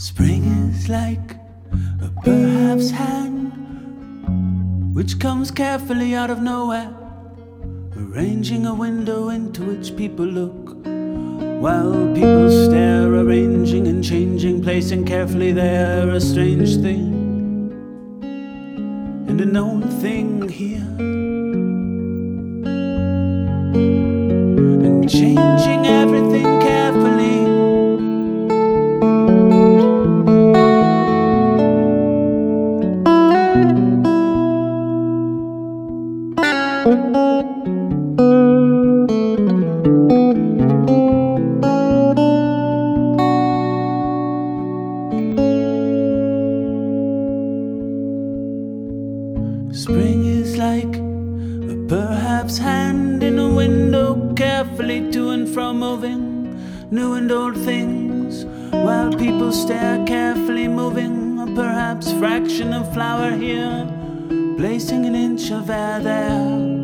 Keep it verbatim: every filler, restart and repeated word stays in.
Spring is like a perhaps hand which comes carefully out of nowhere, arranging a window into which people look, while people stare, arranging and changing, placing carefully there a strange thing and a known thing here, and changing everything carefully. Spring is like a perhaps hand in a window, carefully to and fro moving new and old things, while people stare, carefully moving a perhaps fraction of flower here, placing an inch of air there.